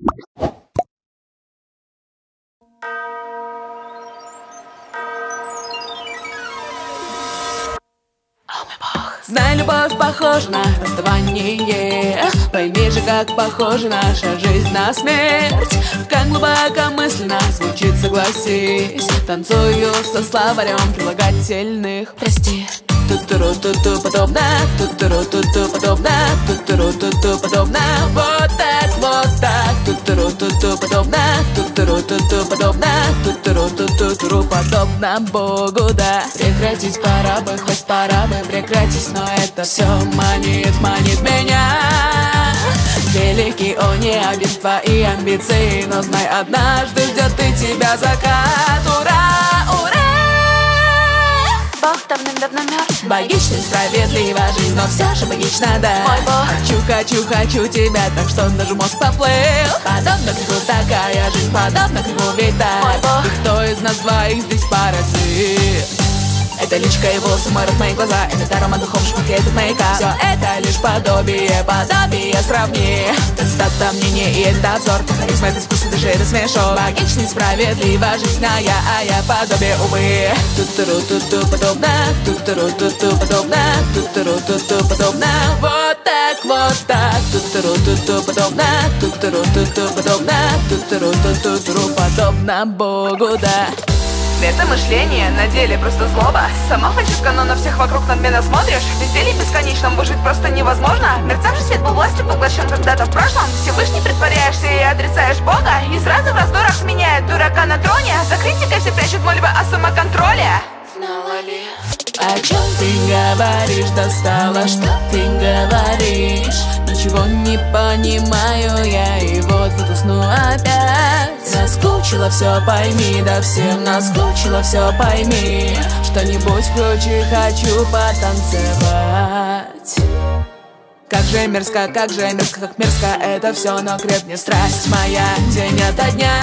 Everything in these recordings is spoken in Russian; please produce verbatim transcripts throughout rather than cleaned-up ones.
Знай, любовь похожа на расставание. Пойми же, как похожа наша жизнь на смерть. Как глубокомысленно звучит, согласись. Танцую со словарем прилагательных. Прости. Ту-туру-ту-ту подобно, ту-туру-ту-ту подобно, ту-туру-ту-ту подобно. Вот так, вот так. Ту-туру-ту-ту подобно, ту-туру-ту-ту подобно, ту-туру-ту-ту-туру подобно Богу, да. Прекратить пора бы, хоть пора бы прекратить, но это все манит, манит меня. Великий он не обид твои амбиции, но знай, однажды ждет и тебя закат. Ура, ура! Бог давным-давно мертв. Логично, справедливо жизнь, но все же логично, да. Мой Бог. Хочу, хочу, хочу тебя, так что даже мозг поплыл. Подобно кругу такая жизнь, подобно кругу витает. Мой Бог. И кто из нас двоих здесь паразит? Это личка и волосы, мой рот, мои глаза. Это аромат духов, шпаки, этот мейкап. Все это лишь подобие, подобие сравни. Это стата мнение и это обзор. Ты харизма, это искусство, даже это смешок. Логично, справедливо, жизненная, а я подобие, увы. Ту-туру-ту-ту подобно, ту-туру-ту-ту подобно, ту-туру-ту-ту подобно. Вот так, вот так. Ту-туру-ту-ту подобно, ту-туру-ту-ту подобно, ту-туру-ту-ту-туру подобно Богу, да. Это мышление, на деле просто злоба. Сама фальшивка, но на всех вокруг надменно смотришь. В безделии бесконечном выжить просто невозможно. Мерцавший свет был властью поглощен когда-то в прошлом. Всевышний притворяешься и отрицаешь Бога. И сразу в раздорах сменяет дурака на троне. За критикой все прячут мольбы о самоконтроле. Знала ли, о чем ты говоришь? Достала, что ты говоришь? Ничего не понимаю я, и вот вот усну опять. Наскучило все, пойми, да всем наскучило все, пойми. Что-нибудь включи, хочу потанцевать. Как же мерзко, как же мерзко, как мерзко это все, но крепнет страсть моя день ото дня.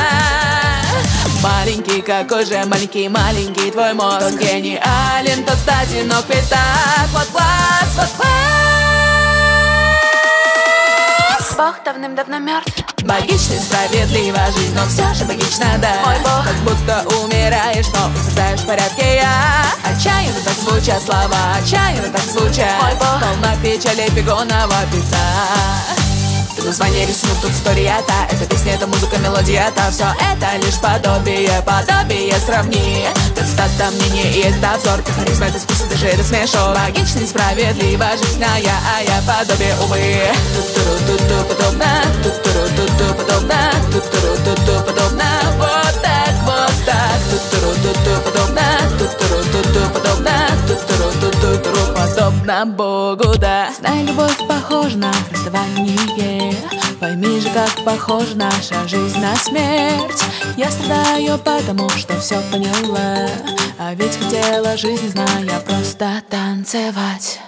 Маленький, какой же маленький, маленький твой мозг. Тот гениален, тот одинок, ведь так. Вот класс, вот класс. Бог давным-давно мертв. Логично, справедливо жизнь, но все же логично, да. Мой Бог. Как будто умираешь, но утверждаешь в порядке я. Отчаянно так звучат слова, отчаянно так звучат. Мой Бог. Полна печали бегонного пята. Тут название рисунок, тут история-то. Это песня, это музыка, мелодия-то. Все это лишь подобие, подобие сравни. Тут стата мнение и это обзор. Ты харизма, это искусство, даже это смешок. Логично, несправедливо жизненная, а я подобие, увы. Ту-туру-ту-ту подобно, ту-туру-ту-ту подобно, ту-туру-ту-ту подобно. Вот так, вот так. Ту-туру-ту-ту подобно, ту-туру-ту-ту подобно, ту-туру-ту-ту подобно Богу, да. Знай, любовь похожа на расставание. Пойми же, как похожа наша жизнь на смерть. Я страдаю, потому что все поняла. А ведь хотела жизнь, зная, просто танцевать.